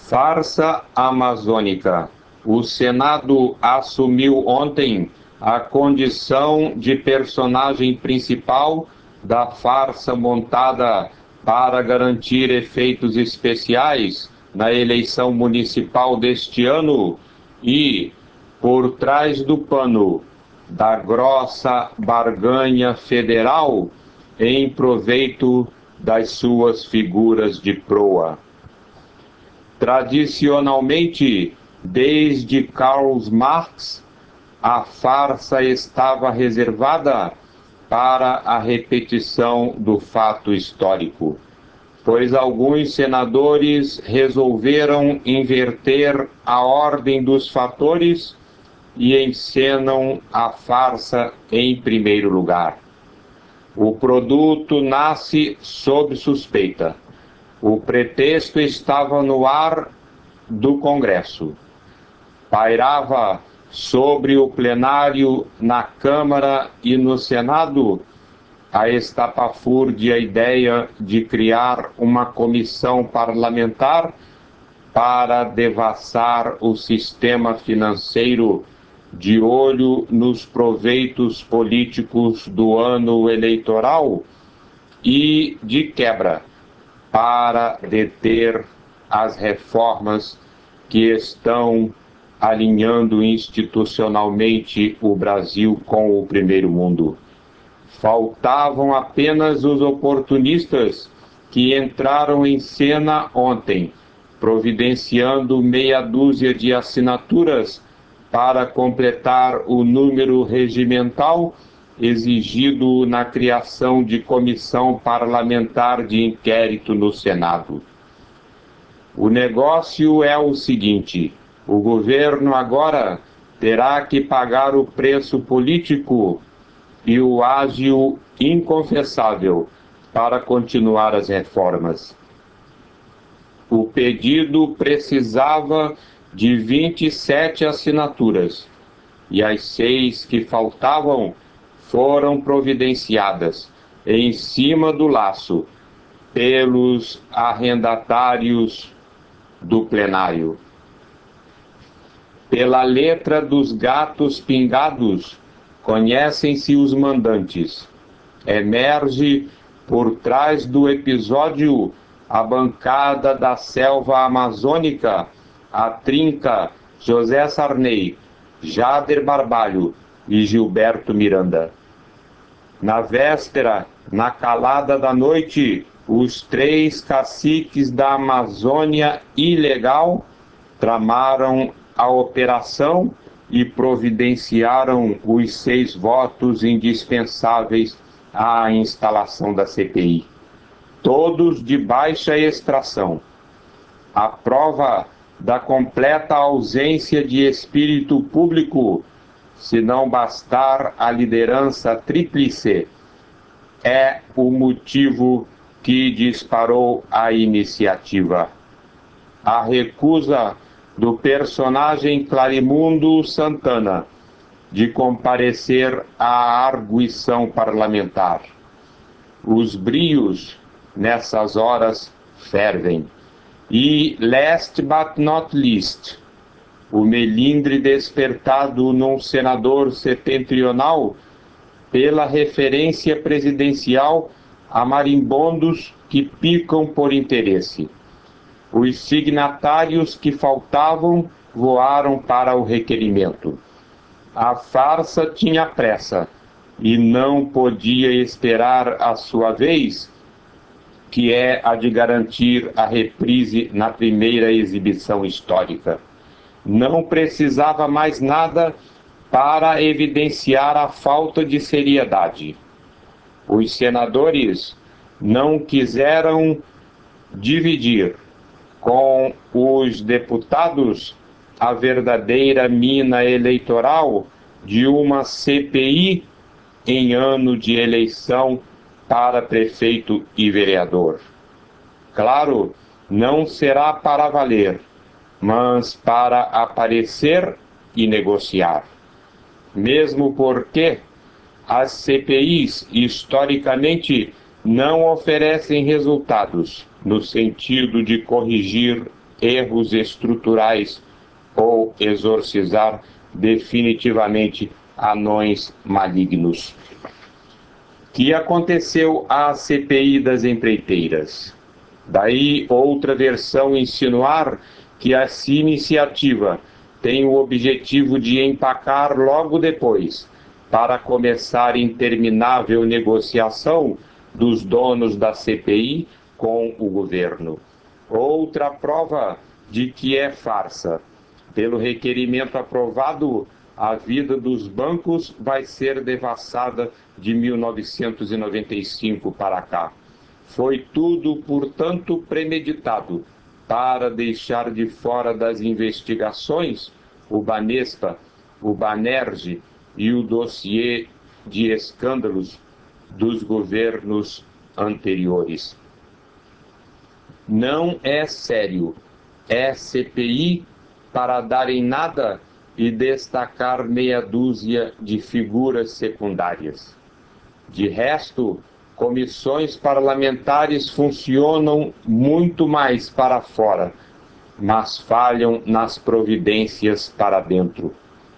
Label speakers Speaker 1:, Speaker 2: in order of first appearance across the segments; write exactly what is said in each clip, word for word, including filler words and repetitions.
Speaker 1: Farsa amazônica. O Senado assumiu ontem a condição de personagem principal da farsa montada para garantir efeitos especiais na eleição municipal deste ano e, por trás do pano da grossa barganha federal, em proveito das suas figuras de proa. Tradicionalmente, desde Karl Marx, a farsa estava reservada para a repetição do fato histórico, pois alguns senadores resolveram inverter a ordem dos fatores e encenam a farsa em primeiro lugar. O produto nasce sob suspeita. O pretexto estava no ar do Congresso. Pairava sobre o plenário na Câmara e no Senado a estapafúrdia ideia de criar uma comissão parlamentar para devassar o sistema financeiro de olho nos proveitos políticos do ano eleitoral e, de quebra, para deter as reformas que estão alinhando institucionalmente o Brasil com o primeiro mundo. Faltavam apenas os oportunistas que entraram em cena ontem, providenciando meia dúzia de assinaturas para completar o número regimental exigido na criação de comissão parlamentar de inquérito no Senado. O negócio é o seguinte: o governo agora terá que pagar o preço político e o ágio inconfessável para continuar as reformas. O pedido precisava de vinte e sete assinaturas, e as seis que faltavam foram providenciadas em cima do laço pelos arrendatários do plenário. Pela letra dos gatos pingados, conhecem-se os mandantes. Emerge por trás do episódio a bancada da selva amazônica, a trinca José Sarney, Jader Barbalho e Gilberto Miranda. Na véspera, na calada da noite, os três caciques da Amazônia ilegal tramaram a operação e providenciaram os seis votos indispensáveis à instalação da C P I. Todos de baixa extração. A prova da completa ausência de espírito público, se não bastar a liderança tríplice, é o motivo que disparou a iniciativa. A recusa do personagem Clarimundo Santana de comparecer à arguição parlamentar. Os brios, nessas horas, fervem. E, last but not least, o melindre despertado num senador setentrional pela referência presidencial a marimbondos que picam por interesse. Os signatários que faltavam voaram para o requerimento. A farsa tinha pressa e não podia esperar a sua vez, que é a de garantir a reprise na primeira exibição histórica. Não precisava mais nada para evidenciar a falta de seriedade. Os senadores não quiseram dividir com os deputados a verdadeira mina eleitoral de uma C P I em ano de eleição para prefeito e vereador. Claro, não será para valer, mas para aparecer e negociar. Mesmo porque as C P Is, historicamente, não oferecem resultados no sentido de corrigir erros estruturais ou exorcizar definitivamente anões malignos. Que aconteceu à C P I das empreiteiras? Daí outra versão insinuar que essa iniciativa tem o objetivo de empacar logo depois, para começar interminável negociação dos donos da C P I com o governo. Outra prova de que é farsa. Pelo requerimento aprovado, a vida dos bancos vai ser devassada de mil novecentos e noventa e cinco para cá. Foi tudo, portanto, premeditado para deixar de fora das investigações o Banespa, o Banerj e o dossiê de escândalos dos governos anteriores. Não é sério. É C P I para dar em nada e destacar meia dúzia de figuras secundárias. De resto, comissões parlamentares funcionam muito mais para fora, mas falham nas providências para dentro.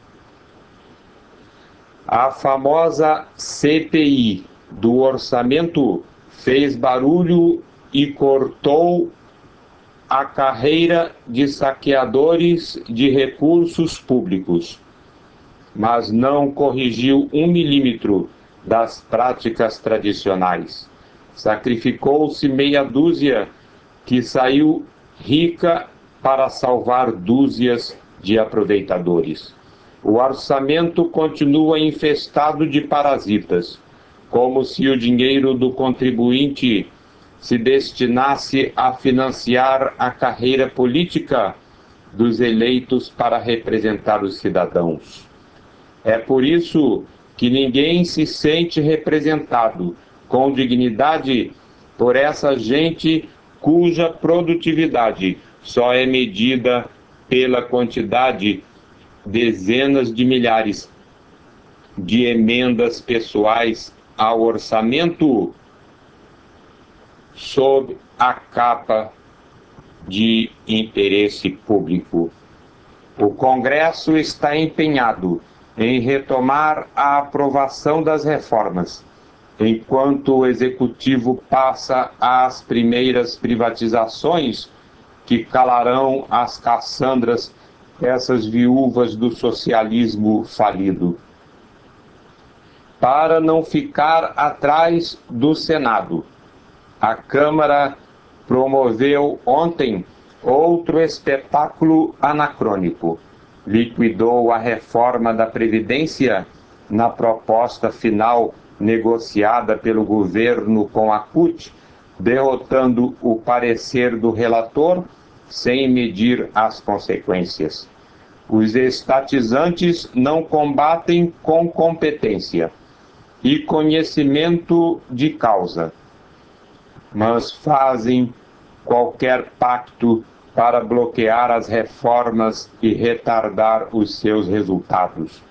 Speaker 1: A famosa C P I do orçamento fez barulho e cortou a carreira de saqueadores de recursos públicos, mas não corrigiu um milímetro das práticas tradicionais. Sacrificou-se meia dúzia que saiu rica para salvar dúzias de aproveitadores. O orçamento continua infestado de parasitas, como se o dinheiro do contribuinte se destinasse a financiar a carreira política dos eleitos para representar os cidadãos. É por isso que ninguém se sente representado com dignidade por essa gente cuja produtividade só é medida pela quantidade, dezenas de milhares de emendas pessoais ao orçamento sob a capa de interesse público. O Congresso está empenhado em retomar a aprovação das reformas, enquanto o Executivo passa às primeiras privatizações que calarão as Cassandras, essas viúvas do socialismo falido. Para não ficar atrás do Senado, a Câmara promoveu ontem outro espetáculo anacrônico. Liquidou a reforma da Previdência na proposta final negociada pelo governo com a C U T, derrotando o parecer do relator sem medir as consequências. Os estatizantes não combatem com competência e conhecimento de causa, mas fazem qualquer pacto para bloquear as reformas e retardar os seus resultados.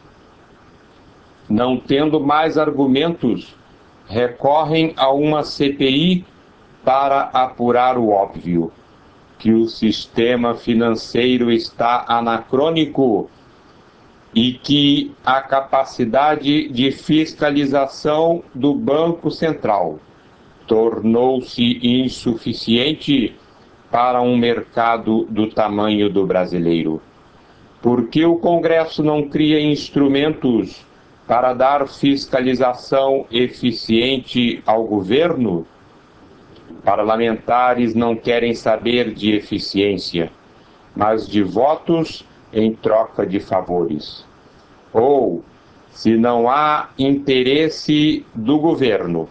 Speaker 1: Não tendo mais argumentos, recorrem a uma C P I para apurar o óbvio, que o sistema financeiro está anacrônico e que a capacidade de fiscalização do Banco Central tornou-se insuficiente para um mercado do tamanho do brasileiro. Por que o Congresso não cria instrumentos para dar fiscalização eficiente ao governo? Parlamentares não querem saber de eficiência, mas de votos em troca de favores. Ou, se não há interesse do governo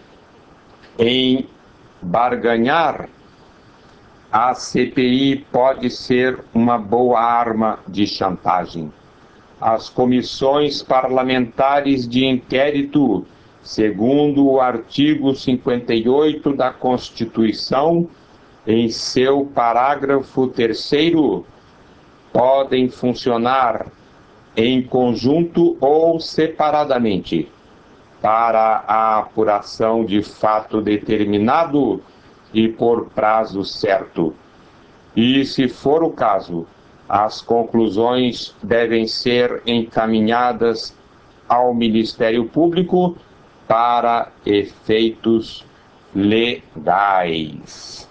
Speaker 1: em barganhar, a C P I pode ser uma boa arma de chantagem. As comissões parlamentares de inquérito, segundo o artigo cinquenta e oito da Constituição, em seu parágrafo terceiro, podem funcionar em conjunto ou separadamente para a apuração de fato determinado e por prazo certo. e, se for o caso, as conclusões devem ser encaminhadas ao Ministério Público para efeitos legais.